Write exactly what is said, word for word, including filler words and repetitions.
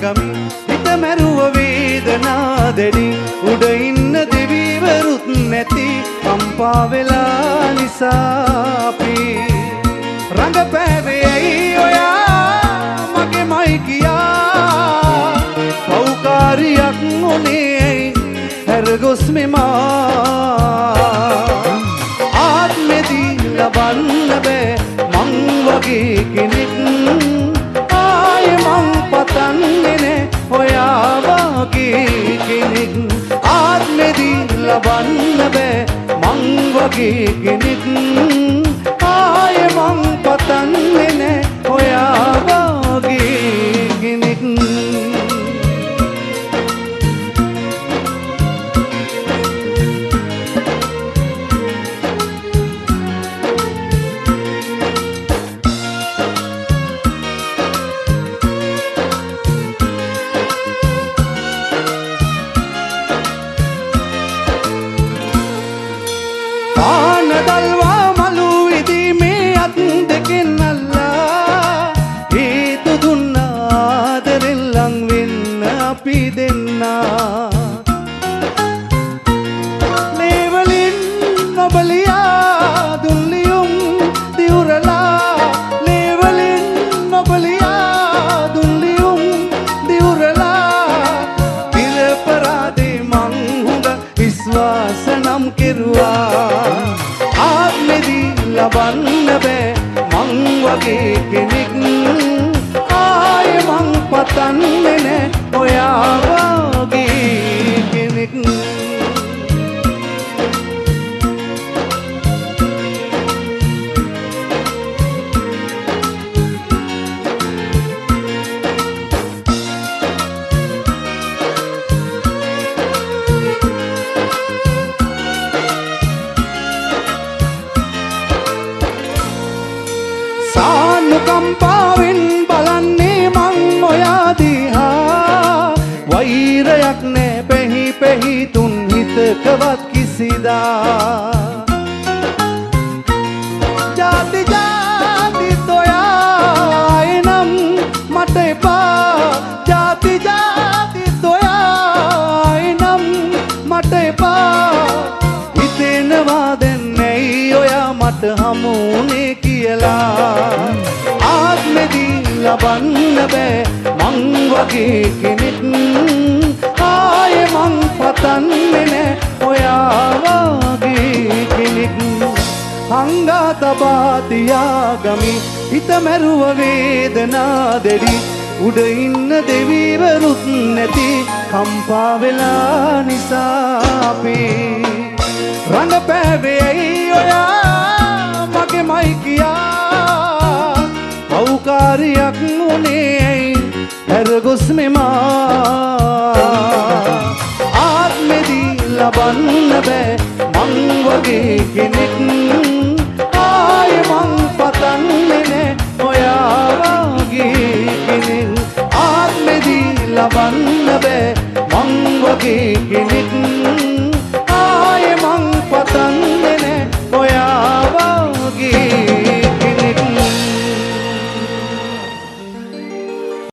ගමි හිත මැරුව වේදනා දෙඩි උඩ ඉන්න දෙවිවරුත් නැති කම්පා වෙලා නිසා අපි රඟපෑවේ ඇයි ඔයා මගේමයි කියා පෞකාරියක් උනේ හැරගොස් මෙමා ආත්මෙදී ලබන්න බෑ මං වගේ කෙනෙක් ආයේ මං පතන්නේ නෑ ඔයා වගේ කෙනෙක් ආත්මෙදී ලබන්න බෑ මං වගේ කෙනෙක් ආයේ මං පතන්නේ නෑ ඔයා වගේ කෙනෙක් දල්වා මලු විදී මේ අත් දෙකෙන් අල්ලා හේතු දුන්නා ආදරෙන් ලං වෙන්න අපි දෙන්නා ලේවලින් නොබලියා දුල්ලියුම් දිවුරලා ලේවලින් නොබලියා දුල්ලියුම් දිවුරලා පිරපරාදේ මං හුඟ විශ්වාස නම් කෙරුවා ආත්මෙදී ලබන්න බෑ මං වගේ කෙනෙක් ආයේ මං පතන්නේ නෑ ඔයා වගේ කෙනෙක් කම්පාවෙන් බලන්නේ මං ඔයා දිහා වෛරයක් නෑ පැහි පැහි තුන් හිතකවත් කිසිදා ජාති ජාතිත් ඔයා එනම් මට එපා ජාති ජාතිත් ඔයා එනම් මට එපා හිතෙනවා දැන් ඇයි ඔයා මට හමුුනේ කියලා ආත්මෙදී ලබන්න බෑ මං වගේ කෙනෙක් ආයේ මං පතන්නේ නෑ ඔයා වගේ කෙනෙක් හංගා තබා තියාගමි හිත මැරුව වේදනා දෙඩි උඩ ඉන්න දෙවිවරුත් නැති කම්පා වෙලා නිසා අපි රඟපෑවේ ඇයි ඔයා මගේමයි කියා පෞකාරියක් උනේ හැරගොස් මෙමා ආත්මෙදී ලබන්න බෑ මං වගේ කෙනෙක් ආයේ මං පතන්නේ නෑ ඔයා වගේ කෙනෙක් ආත්මෙදී ලබන්න බෑ මං වගේ කෙනෙක්